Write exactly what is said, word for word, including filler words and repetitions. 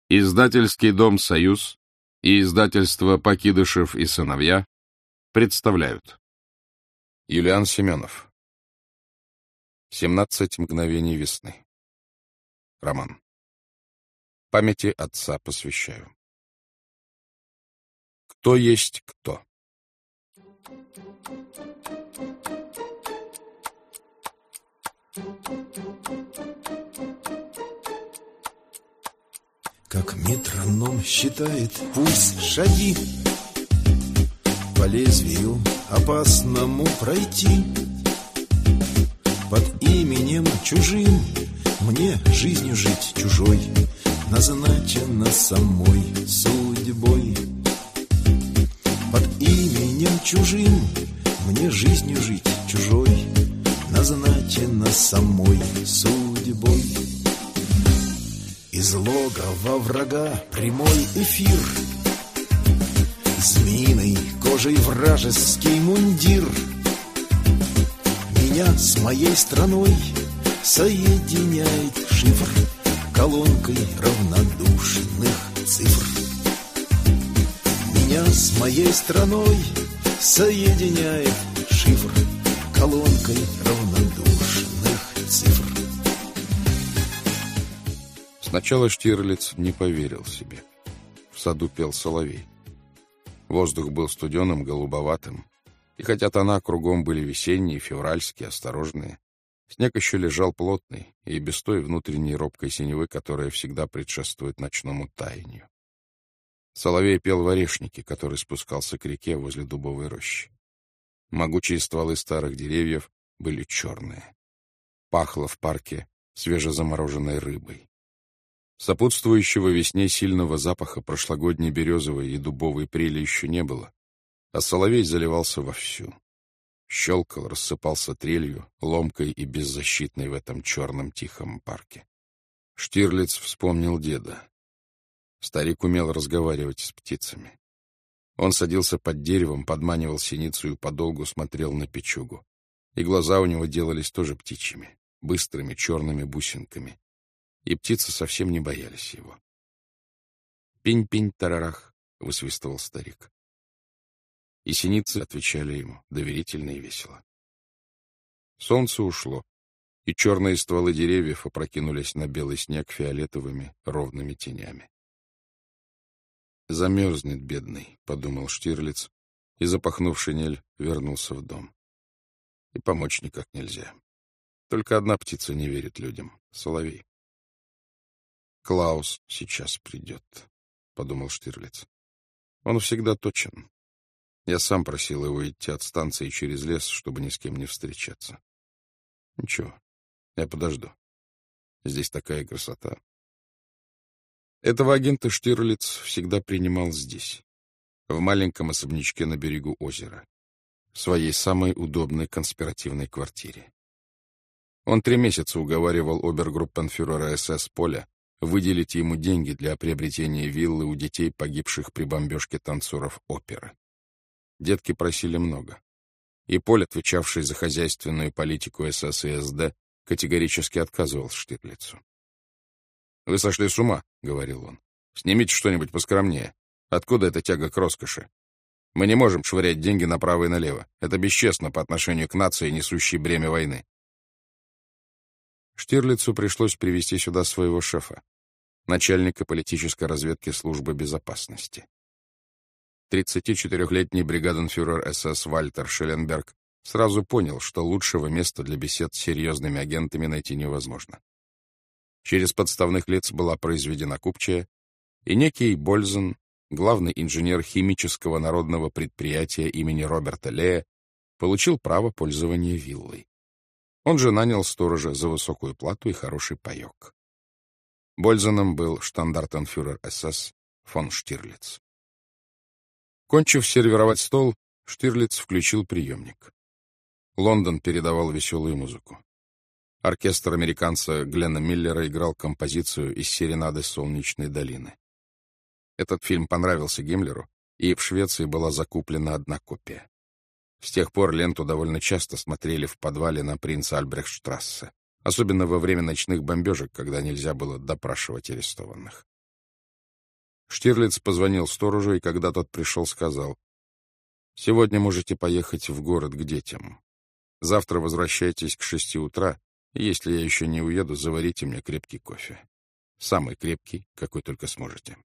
Издательский дом «Союз» и издательство «Покидышев и сыновья» представляют. Юлиан Семенов. «Семнадцать мгновений весны». Роман. Памяти отца посвящаю. Кто есть кто? Как метроном считает пульс шаги, по лезвию опасному пройти. Под именем чужим мне жизнью жить чужой назначено самой судьбой. Под именем чужим мне жизнью жить чужой назначено самой судьбой. Из логова врага прямой эфир, змеиной кожей вражеский мундир. Меня с моей страной соединяет шифр колонкой равнодушных цифр. Меня с моей страной соединяет шифр колонкой равнодушных цифр. Сначала Штирлиц не поверил себе. В саду пел соловей. Воздух был студеным, голубоватым, и хотя тона кругом были весенние, февральские, осторожные, снег еще лежал плотный и без той внутренней робкой синевы, которая всегда предшествует ночному таянию. Соловей пел в орешнике, который спускался к реке возле дубовой рощи. Могучие стволы старых деревьев были черные. Пахло в парке свежезамороженной рыбой. Сопутствующего весне сильного запаха прошлогодней березовой и дубовой прели еще не было, а соловей заливался вовсю. Щелкал, рассыпался трелью, ломкой и беззащитной в этом черном тихом парке. Штирлиц вспомнил деда. Старик умел разговаривать с птицами. Он садился под деревом, подманивал синицу и подолгу смотрел на печугу. И глаза у него делались тоже птичьими, быстрыми черными бусинками. И птицы совсем не боялись его. «Пинь-пинь-тарарах», — высвистывал старик. И синицы отвечали ему доверительно и весело. Солнце ушло, и черные стволы деревьев опрокинулись на белый снег фиолетовыми ровными тенями. «Замерзнет, бедный», — подумал Штирлиц, и, запахнув шинель, вернулся в дом. И помочь никак нельзя. Только одна птица не верит людям — соловей. «Клаус сейчас придет», — подумал Штирлиц. «Он всегда точен. Я сам просил его идти от станции через лес, чтобы ни с кем не встречаться. Ничего, я подожду. Здесь такая красота». Этого агента Штирлиц всегда принимал здесь, в маленьком особнячке на берегу озера, в своей самой удобной конспиративной квартире. Он три месяца уговаривал обергруппенфюрера СС Поля выделить ему деньги для приобретения виллы у детей, погибших при бомбежке танцоров оперы. Детки просили много. И Поль, отвечавший за хозяйственную политику СС и СД, категорически отказывал Штирлицу. «Вы сошли с ума», — говорил он. «Снимите что-нибудь поскромнее. Откуда эта тяга к роскоши? Мы не можем швырять деньги направо и налево. Это бесчестно по отношению к нации, несущей бремя войны». Штирлицу пришлось привести сюда своего шефа, начальника политической разведки службы безопасности. тридцатичетырехлетний бригаденфюрер СС Вальтер Шелленберг сразу понял, что лучшего места для бесед с серьезными агентами найти невозможно. Через подставных лиц была произведена купчая, и некий Бользен, главный инженер химического народного предприятия имени Роберта Лея, получил право пользования виллой. Он же нанял сторожа за высокую плату и хороший паек. Бользеном был штандартенфюрер СС фон Штирлиц. Кончив сервировать стол, Штирлиц включил приемник. Лондон передавал веселую музыку. Оркестр американца Гленна Миллера играл композицию из «Серенады Солнечной долины». Этот фильм понравился Гиммлеру, и в Швеции была закуплена одна копия. С тех пор ленту довольно часто смотрели в подвале на принца Альбрехтштрассе, особенно во время ночных бомбежек, когда нельзя было допрашивать арестованных. Штирлиц позвонил сторожу, и когда тот пришел, сказал: «Сегодня можете поехать в город к детям. Завтра возвращайтесь к шести утра, и если я еще не уеду, заварите мне крепкий кофе. Самый крепкий, какой только сможете».